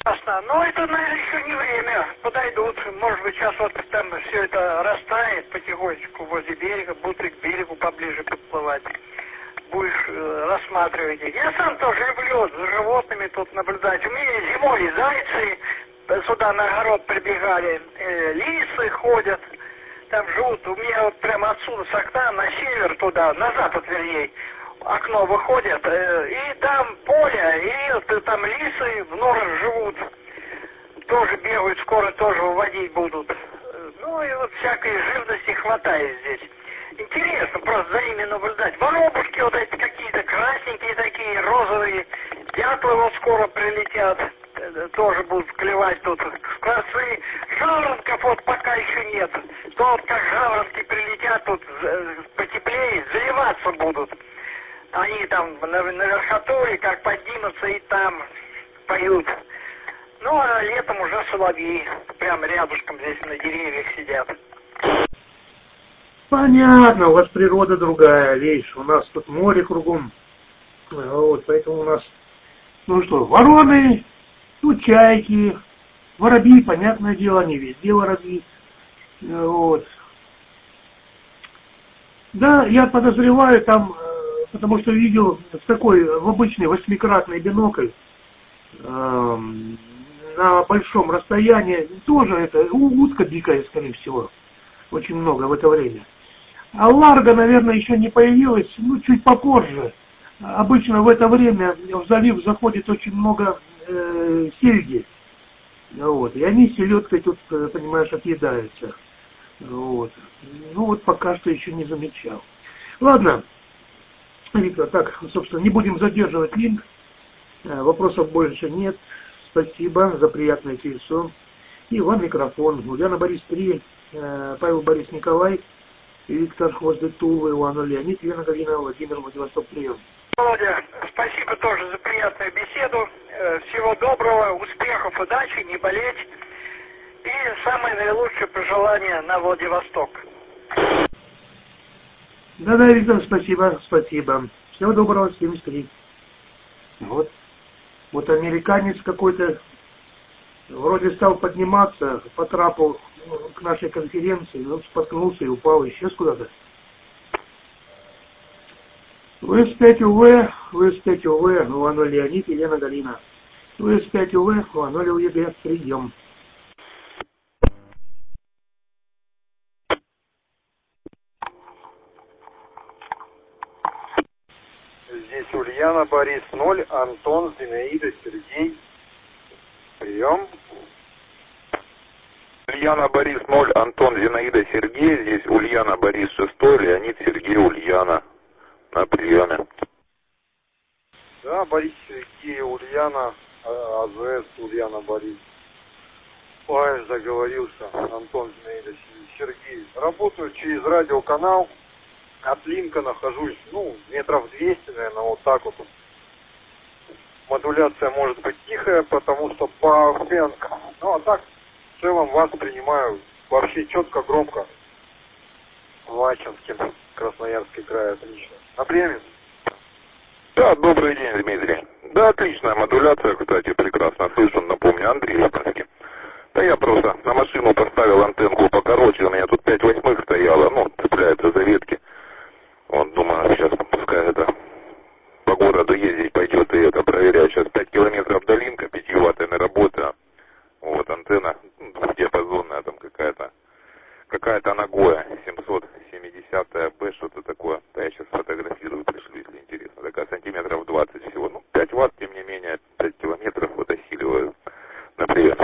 Ясно. Но это, наверное, еще не время. Подойдут. Может быть, сейчас вот там все это растает потихонечку возле берега, будут и к берегу поближе подплывать. Будешь э, рассматривать их. Я сам тоже люблю за животными тут наблюдать. У меня зимой зайцы сюда на огород прибегали, э, лисы ходят, там живут. У меня вот прямо отсюда с окна на север туда, на запад вернее, окно выходит, э, и там поле, и вот, там лисы в норах живут, тоже бегают, скоро тоже выводить будут. Ну и вот всякой живности хватает здесь. Интересно просто за ними наблюдать. Воробушки вот эти какие-то красненькие такие, розовые, дятлы вот скоро прилетят, тоже будут клевать тут. Скворцы, жаворонков вот пока еще нет. То вот как жаворонки прилетят, тут потеплее, заливаться будут. Они там на, на верхотуре, как поднимутся и там поют. Ну, а летом уже соловьи прямо рядышком здесь на деревьях сидят. Понятно, у вас природа другая, видишь, у нас тут море кругом. Вот, поэтому у нас, ну что, вороны, ну, чайки, воробьи, понятное дело, не везде воробьи. Вот. Да, я подозреваю там, потому что видел в такой, в обычный восьмикратный бинокль, эм, на большом расстоянии, тоже это утка дикая, скорее всего, очень много в это время. А ларга, наверное, еще не появилась, ну, чуть попозже. Обычно в это время в залив заходит очень много э, сельди. Вот. И они селедкой тут, понимаешь, отъедаются. Вот. Ну вот пока что еще не замечал. Ладно, Виктор, так, собственно, не будем задерживать линк. Вопросов больше нет. Спасибо за приятный телесон. И вам микрофон. Ульяна Борис три, Павел Борис Николай, Виктор возле Тулы, Иван Леонид, Елена Галина, Владимир, Владивосток, прием. Володя, спасибо тоже за приятную беседу. Всего доброго, успехов, удачи, не болеть. И самое наилучшее пожелание на Владивосток. Да-да, Виктор, спасибо, спасибо. Всего доброго, семьдесят три. Вот. Вот американец какой-то вроде стал подниматься по трапу к нашей конференции, но споткнулся и упал, исчез куда-то. вэ эс пять УВ, вэ эс пять УВ, Иван Леонид, Елена Галина. вэ эс пять УВ, Иван УЕГ, прием. Здесь Ульяна, Борис ноль, Антон, Зинаида, Сергей. Прием. Ульяна, Борис ноль, Антон, Зинаида, Сергей. Здесь Ульяна, Борис шесть, Леонид, Сергей, Ульяна. На приеме. Да, Борис, Сергей, Ульяна, АЗС, Ульяна, Борис. Ой, заговорился. Антон, Зинаида, Сергей. Работаю через радиоканал. От линка нахожусь, ну, метров двести, наверное, вот так вот. Модуляция может быть тихая, потому что пауэрбэнк. Ну, а так, в целом вас принимаю вообще четко, громко. Вачинским, Красноярский край, отлично. На приеме? Да, добрый день, Дмитрий. Да, отличная модуляция, кстати, прекрасно слышен, напомню, Андрей Японский. Да я просто на машину поставил антенку покороче, у меня тут пять восьмых стояло, ну, цепляется за ветки. Вот, думаю, сейчас пускай это по городу ездить пойдет и это проверять. Сейчас пять километров до линка, пятиваттная работа. Вот, антенна двухдиапазонная там какая-то. Какая-то нагоя, семьсот семьдесят бэ, что-то такое. Да, я сейчас фотографирую, пришлю, если интересно. Такая сантиметров двадцать всего. Ну, пять ватт, тем не менее, пять километров вот осиливаю. Например.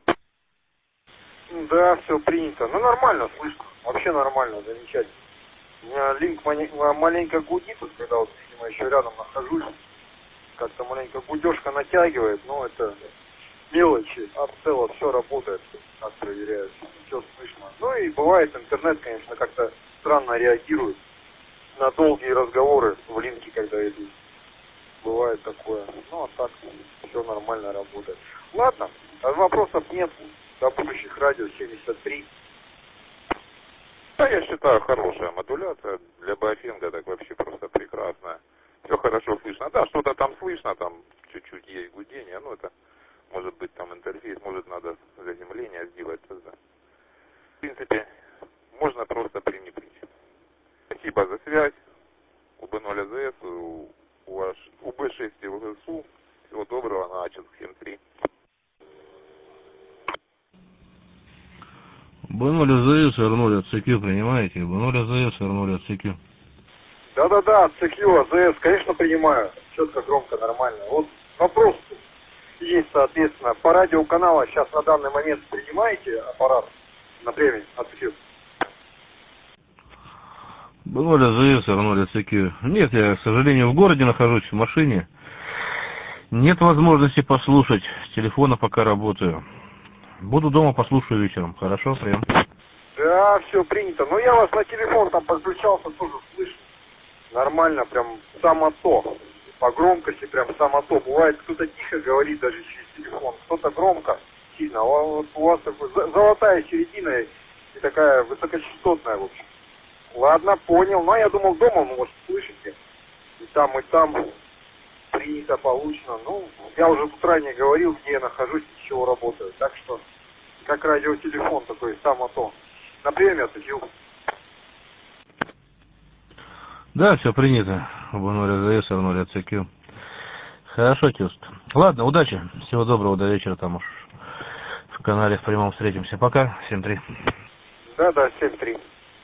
Да, все принято. Ну, нормально слышно. Вообще нормально, замечательно. У меня линк маленько гудит, вот, когда вот, видимо, еще рядом нахожусь. Как-то маленько гудежка натягивает, но это мелочи. А в целом все работает, как проверяют, все слышно. Ну и бывает, интернет, конечно, как-то странно реагирует на долгие разговоры в линке, когда идут. Бывает такое. Ну, а так все нормально работает. Ладно, вопросов нет. До будущих радио семьдесят три. Да, я считаю, хорошая модуляция. Для Баофенга так вообще просто прекрасная. Все хорошо слышно. Да, что-то там слышно, там чуть-чуть есть гудение, но это Может быть, там интерфейс, может, надо заземление сделать. Да. В принципе, можно просто пренебречь. Спасибо за связь. У бэ ноль а зэ эс, у, у бэ шесть и у гэ эс у. Всего доброго, на АЧЕС семь три. бэ ноль а зэ эс, эр ноль от си кью принимаете? бэ ноль а зэ эс, эр ноль от си кью. Да-да-да, си кью, а зэ эс, конечно, принимаю. Четко, громко, нормально. Вот вопрос есть, соответственно, по радиоканалу сейчас на данный момент принимаете аппарат на премии от си кью? бэ ноль а зэ эс, эр ноль от си кью. Нет, я, к сожалению, в городе нахожусь, в машине. Нет возможности послушать. С телефона пока работаю. Буду дома, послушаю вечером. Хорошо, прием. Да, все принято. Но я вас на телефон там подключался, тоже слышу. Нормально, прям само то. По громкости прям само то. Бывает, кто-то тихо говорит даже через телефон, кто-то громко, сильно. А вот у вас такой золотая середина и такая высокочастотная, в общем. Ладно, понял. Но я думал, дома, вы, может, слышите. И там, и там принято, получено. Ну, я уже тут ранее говорил, где я нахожусь и с чего работаю. Так что, как радиотелефон такой, само то. На премию отсудил. Да, все принято. бэ ноль а зэ эс, эр ноль от си кью. Хорошо, Тюст. Ладно, удачи. Всего доброго, до вечера там уж в канале в прямом встретимся. Пока. семь три. Да-да, семь три.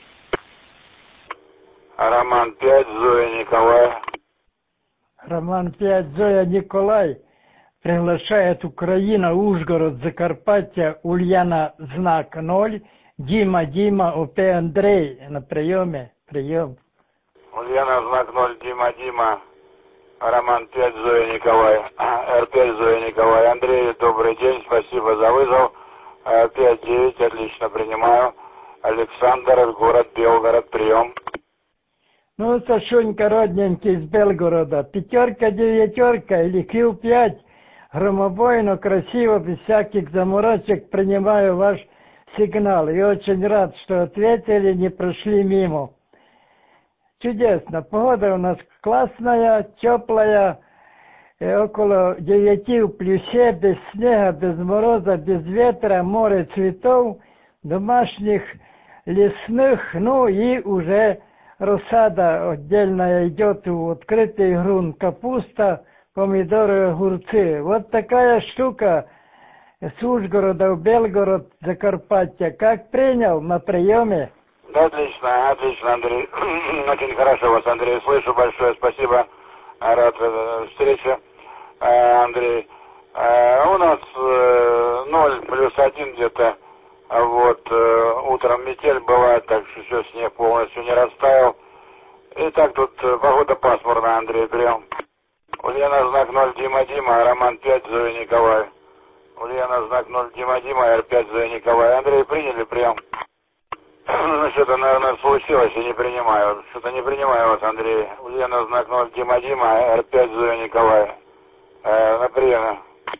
Роман пять, Зоя Николай. Роман пять, Зоя Николай. Приглашает Украина, Ужгород, Закарпаття, Ульяна, знак ноль. Дима, Дима, ОП Андрей на приеме. Прием. Ульяна, знак ноль, Дима, Дима. Роман пять, Зоя Николай. эр пять, Зоя Николай. Андрей, добрый день, спасибо за вызов. пять девять, отлично принимаю. Александр, город Белгород, прием. Ну, Сашунька, родненький из Белгорода. Пятерка, девятерка или кью пять. Громобойно, красиво, без всяких заморочек принимаю ваш сигнал. И очень рад, что ответили, не прошли мимо. Чудесно. Погода у нас классная, теплая. Около девяти в плюсе, без снега, без мороза, без ветра, море цветов, домашних, лесных, ну и уже рассада отдельная идет в открытый грунт, капуста, помидоры, огурцы. Вот такая штука с Ужгорода в Белгород, Закарпаття. Как принял на приеме? Да, отлично, отлично, Андрей. Очень хорошо вас, Андрей, слышу. Большое спасибо. Рад э, встрече, э, Андрей. Э, у нас э, ноль плюс один где-то. Вот, э, утром метель бывает, так что еще снег полностью не растаял. И так тут э, погода пасмурная, Андрей, прием. Ульяна, знак ноль, Дима, Дима, Роман пять, Зоя Николай. Ульяна, знак ноль, Дима, Дима, эр пять, Зоя Николай. Андрей, приняли прием? Ну, что-то, наверное, случилось, и не принимаю. Что-то не принимаю вас, Андрей. Ульяна, знак ноль, Дима, Дима, эр пять, Зоя Николай. Э, на приеме.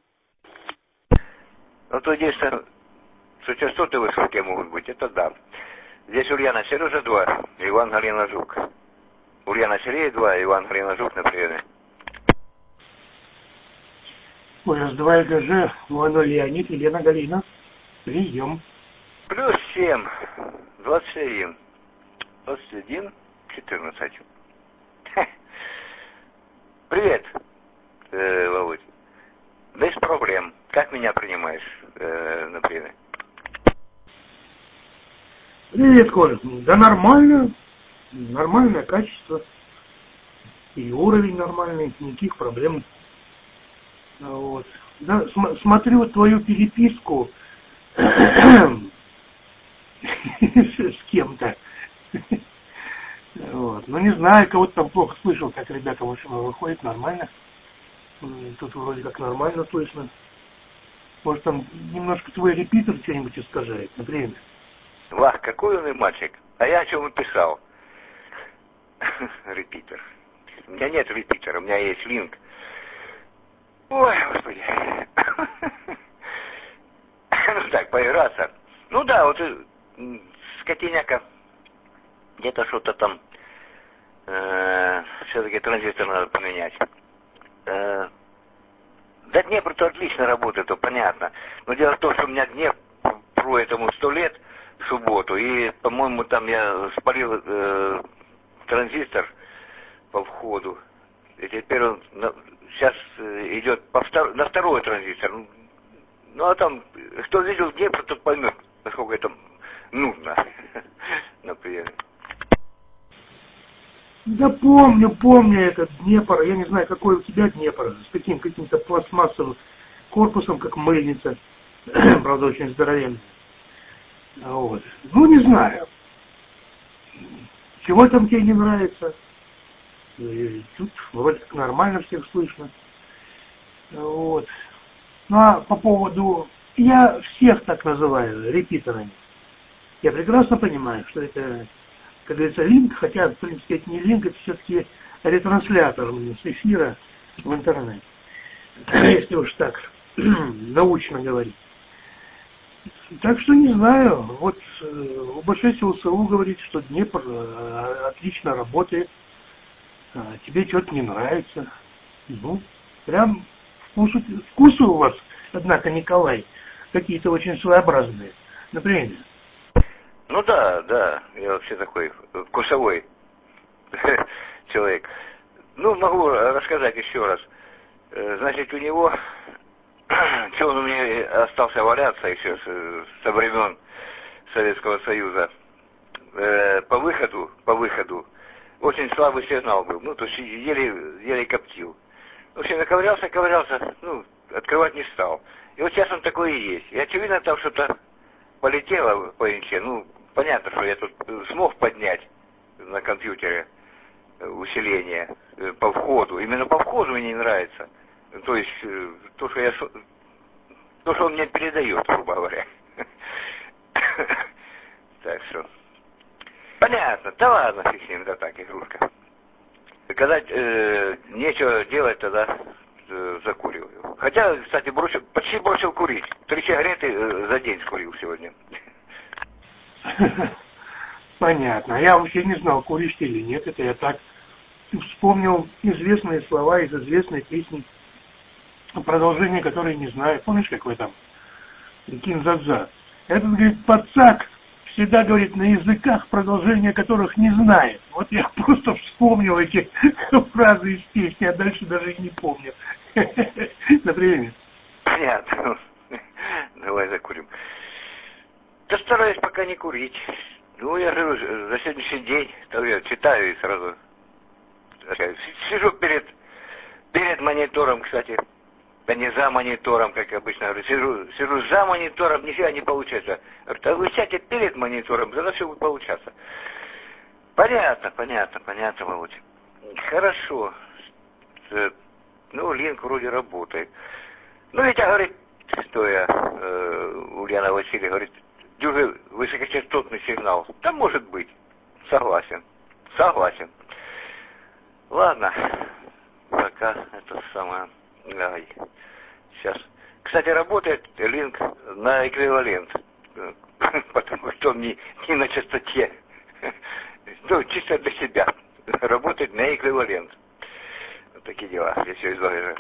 Ну, то единственное, что частоты высокие могут быть, это да. Здесь Ульяна, Сережа два, Иван, Галина, Жук. Ульяна, Сергей два, Иван, Галина, Жук на приеме. Ужас два ЭГЖ, Иван Леонид, Елена Галина. Прием. Плюс семь, двадцать один, двадцать один, четырнадцать. Привет, э, Володь. Без проблем. Как меня принимаешь э, на приеме? Привет, Коля. Да нормально. Нормальное качество. И уровень нормальный, никаких проблем. Вот. Да, см- смотрю твою переписку с кем-то. Вот. Ну, не знаю, кого-то там плохо слышал, как ребята в общем выходит, нормально. Тут вроде как нормально слышно. Может, там немножко твой репитер что-нибудь искажает, например. Вах, какой он и мальчик. А я о чем и писал. Репитер. У меня нет репитера, у меня есть линк. Ой, господи. Ну так, поиграться. Ну да, вот скотиняка. Где-то что-то там. Э, все-таки транзистор надо поменять. Э, Да Днепр-то отлично работает, то понятно. Но дело в том, что у меня Днепру этому сто лет в субботу, и, по-моему, там я спалил э, транзистор по входу. И теперь он на, сейчас идет по втор, на второй транзистор. Ну, а там, кто видел Днепр, тот поймет, насколько это нужно, например. Да помню, помню этот Днепр. Я не знаю, какой у тебя Днепр. С каким каким-то пластмассовым корпусом, как мыльница. Правда, очень здоровенный. Вот. Ну, не знаю. Чего там тебе не нравится? И тут вроде как нормально всех слышно. Вот. Ну, а по поводу... Я всех так называю репитерами. Я прекрасно понимаю, что это... Как говорится, линк, хотя, в принципе, это не линк, это все-таки ретранслятор с эфира в интернет. Если уж так научно говорить. Так что не знаю. Вот УБШ СЛСУ говорит, что Днепр отлично работает. А тебе что-то не нравится. Ну, прям вкусы, вкусы у вас, однако, Николай, какие-то очень своеобразные. Например. Ну да, да, я вообще такой вкусовой человек. Ну, могу рассказать еще раз. Значит, у него, что он у меня остался валяться еще со времен Советского Союза, по выходу, по выходу, очень слабый сигнал был, ну, то есть еле, еле коптил. В общем, я ковырялся, ковырялся, ну, открывать не стал. И вот сейчас он такой и есть. И очевидно, там что-то полетело по инче, ну, понятно, что я тут смог поднять на компьютере усиление по входу. Именно по входу мне не нравится. То есть, то, что я... То, что он мне передает, грубо говоря. Так что... Понятно. Да ладно, фиг с ним, это так, игрушка. Когда э, нечего делать, тогда э, закуриваю. Хотя, кстати, бросил, почти бросил курить. Три сигареты э, за день скурил сегодня. Понятно. Я вообще не знал, куришь ты или нет. Это я так вспомнил известные слова из известной песни, продолжение которой не знаю. Помнишь, какой там? Кинзадза. Этот, говорит, пацак всегда говорит на языках, продолжение которых не знает. Вот я просто вспомнил эти фразы из песни, а дальше даже и не помню. Например. Понятно. Давай закурим. Да стараюсь пока не курить. Ну, я говорю, за сегодняшний день, так я читаю и сразу сижу перед, перед монитором, кстати, да не за монитором, как обычно говорю, сижу, сижу за монитором, нифига не получается. А вы сядьте перед монитором, тогда все будет получаться. Понятно, понятно, понятно, Володя. Хорошо. Ну, линк вроде работает. Ну, ведь, говорит, что я, э, Ульяна Васильевна говорит, дюжий высокочастотный сигнал. Да, может быть. Согласен. Согласен. Ладно. Пока это самое... Ай. Сейчас. Кстати, работает линк на эквивалент. Потому что он не, не на частоте. Ну, чисто для себя. Работает на эквивалент. Вот такие дела. Я все изложил.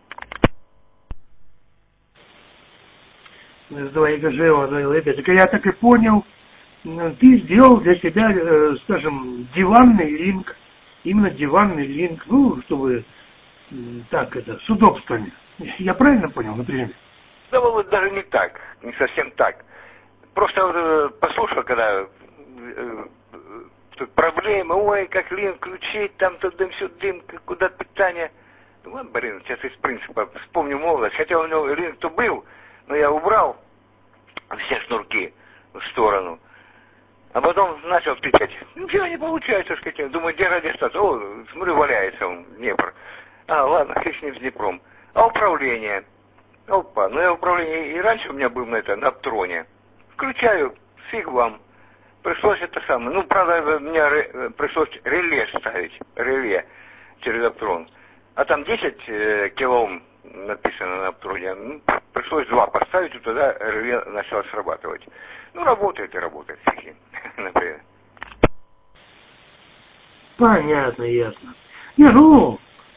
Давай, так я так и понял, ты сделал для себя, скажем, диванный линк, именно диванный линк, ну, чтобы так это, с удобствами. Я правильно понял, например? Да, вот даже не так, не совсем так. Просто э, послушал, когда э, э, тут проблемы, ой, как линк включить, там тудым-сюдым, куда питание. Ну, блин, сейчас из принципа вспомню молодость, хотя у него линк-то был, но я убрал все шнурки в сторону. А потом начал тыкать. Ничего не получается, сказать. Думаю, где радиостанция? О, смотрю, валяется он, Днепр. А, ладно, фиг с ним, с Днепром. А управление? Опа, ну я управление и раньше у меня был на это, на Аптроне. Включаю, фиг вам. Пришлось это самое. Ну, правда, мне ре, пришлось реле ставить. Реле через Аптрон. А там десять э, килоом написано на Аптроне. Ну, пришлось два поставить, и тогда реле начало срабатывать. Ну, работает и работает. Например. Понятно, ясно. Не, ну,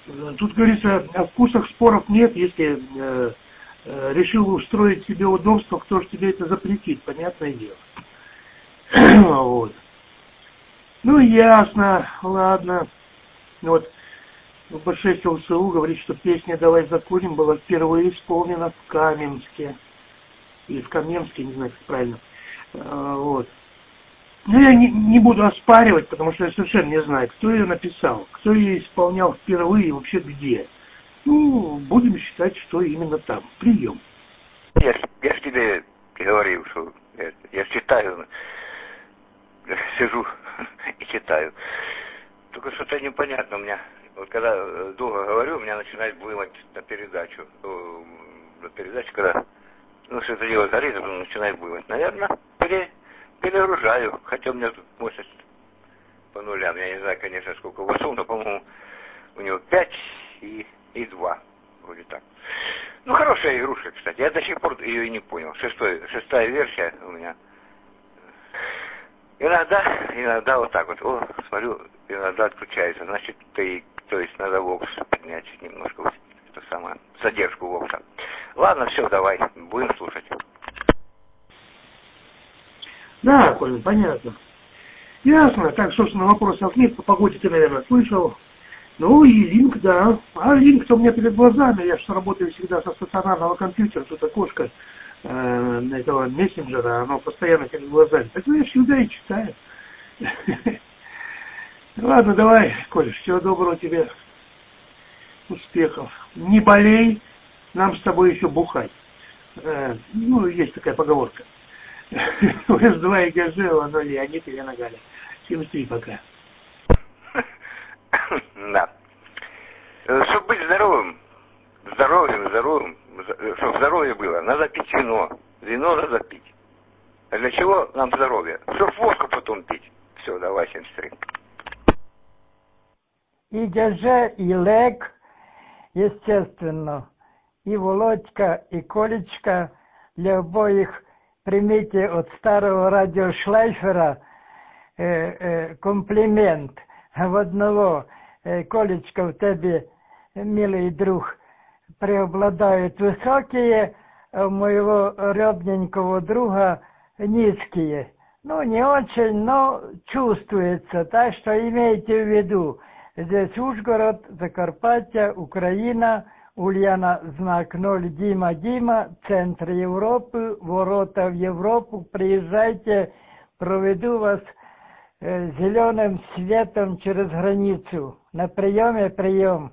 Тут, говорится, о вкусах споров нет, если э, э, решил устроить себе удобство, кто же тебе это запретит, понятное дело. Вот. Ну, ясно, ладно. Вот, БШ СЛСУ говорит, что песня «Давай закурим» была впервые исполнена в Каменске. Или в Каменске, не знаю, как правильно. А, вот. Но я не, не буду оспаривать, потому что я совершенно не знаю, кто ее написал, кто ее исполнял впервые и вообще где. Ну, будем считать, что именно там. Прием. Я, я ж тебе говорил, что я, я читаю, сижу и читаю. Только что-то непонятно у меня. Вот когда долго говорю, у меня начинает блывать на передачу. На передачу, когда ну, что-то дело горит, а потом начинает блывать. Наверное, пере, перегружаю. Хотя у меня тут мощность по нулям. Я не знаю, конечно, сколько вошел, но, по-моему, у него пять и, и два. Вроде так. Ну, хорошая игрушка, кстати. Я до сих пор ее и не понял. Шестой, шестая версия у меня. Иногда, иногда вот так вот. О, смотрю, иногда отключается. Значит, ты, то есть надо вокс поднять немножко. Вот, это самое, задержку вокса. Ладно, все, давай, будем слушать. Да, Колин, понятно. Ясно. Так, собственно, вопросов нет. По погоде ты, наверное, слышал. Ну и линк, да. А линк-то у меня перед глазами. Я же работаю всегда со стационарного компьютера. Тут окошко э, этого мессенджера, оно постоянно перед глазами. Так я всегда и читаю. Ладно, давай, Коль, всего доброго тебе. Успехов. Не болей, нам с тобой еще бухать. Э, ну, есть такая поговорка. эс два и ГЖ, оно Леонид и Лена Галя. семьдесят три пока. Да. Чтобы быть здоровым, здоровым, здоровым, чтобы здоровье было, надо пить вино. Вино надо пить. А для чего нам здоровье? Чтобы водку потом пить. Все, давай, семьдесят три. И ГЖ, и Лек, естественно, и Володька, и Колечка, для обоих примите от старого радиошлайфера э, э, комплімент. В одного, э, Колечка, в тебе, милый друг, преобладают высокие, а у моего родненького друга низкие. Ну, не очень, но чувствуется, так что имейте в виду. Здесь Ужгород, Закарпаття, Украина, Ульяна, знак ноль, Дима, Дима, центр Европы, ворота в Европу. Приезжайте, проведу вас э, зеленым светом через границу. На приеме прием.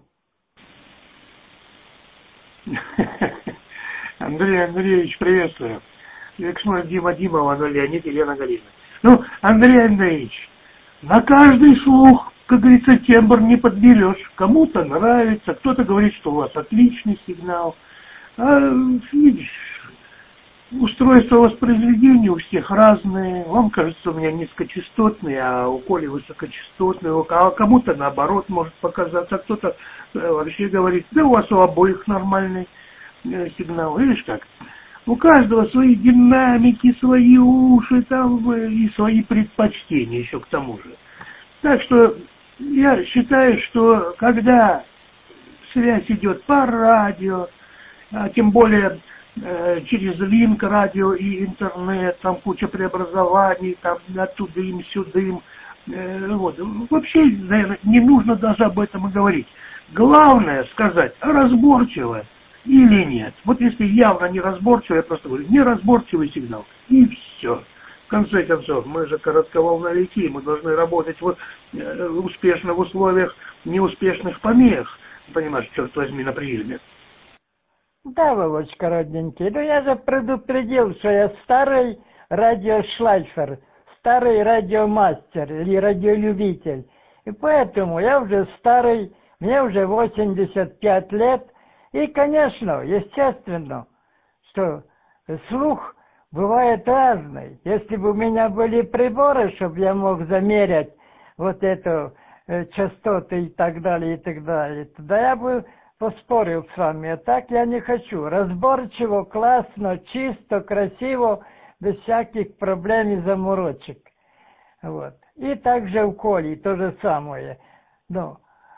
Андрей Андреевич, приветствую. Экшмар Дима Димова, но Леонид и Лена Галина. Ну, Андрей Андреевич, на каждый слух, как говорится, тембр не подберешь. Кому-то нравится, кто-то говорит, что у вас отличный сигнал. А, видишь, устройство воспроизведения у всех разные. Вам кажется, у меня низкочастотный, а у Коли высокочастотный. А кому-то наоборот может показаться. А кто-то вообще говорит, да у вас у обоих нормальный сигнал. Видишь как? У каждого свои динамики, свои уши там и свои предпочтения еще к тому же. Так что я считаю, что когда связь идет по радио, а тем более э, через линк радио и интернет, там куча преобразований, там оттуда им, сюда им, э, вот. Вообще, наверное, не нужно даже об этом и говорить. Главное сказать, разборчиво или нет. Вот если явно неразборчивый, я просто говорю, неразборчивый сигнал. И все. В конце концов, мы же коротковолновики, мы должны работать вот, э, успешно в условиях неуспешных помех. Понимаешь, черт возьми, на приеме. Да, Володька, родненький, ну я же предупредил, что я старый радиошлайфер, старый радиомастер или радиолюбитель. И поэтому я уже старый, мне уже восемьдесят пять лет. И, конечно, естественно, что слух бывает разный. Если бы у меня были приборы, чтобы я мог замерять вот эту э, частоты и так далее, и так далее, тогда я бы поспорил с вами. А так я не хочу. Разборчиво, классно, чисто, красиво, без всяких проблем и заморочек. Вот. И также у Коли то же самое. Ну,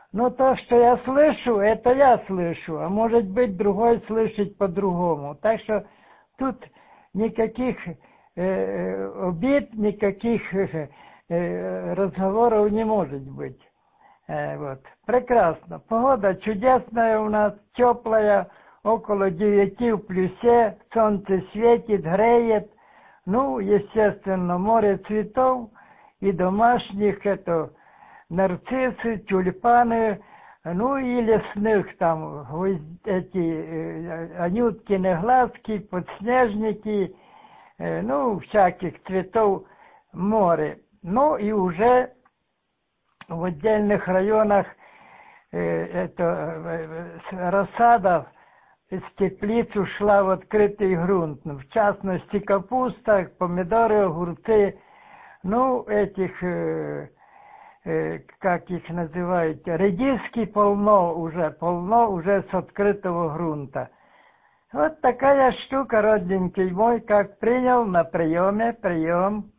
Но то, что я слышу, это я слышу, а может быть другой слышит по-другому. Так что тут никаких э, обид, никаких э, э, разговоров не может быть. Э, вот. Прекрасно. Погода чудесная у нас, теплая, около девяти в плюсе, солнце светит, греет. Ну, естественно, море цветов и домашних, это нарциссы, тюльпаны, ну и лесных там, эти э, анюткины глазки, подснежники, э, ну, всяких цветов море. Ну и уже в отдельных районах э, это э, рассада из теплиц ушла в открытый грунт. В частности, капуста, помидоры, огурцы, ну, этих, э, э, как их называют, редиски полно уже, полно уже с открытого грунта. Вот такая штука, родненький мой, как принял на приеме, прием.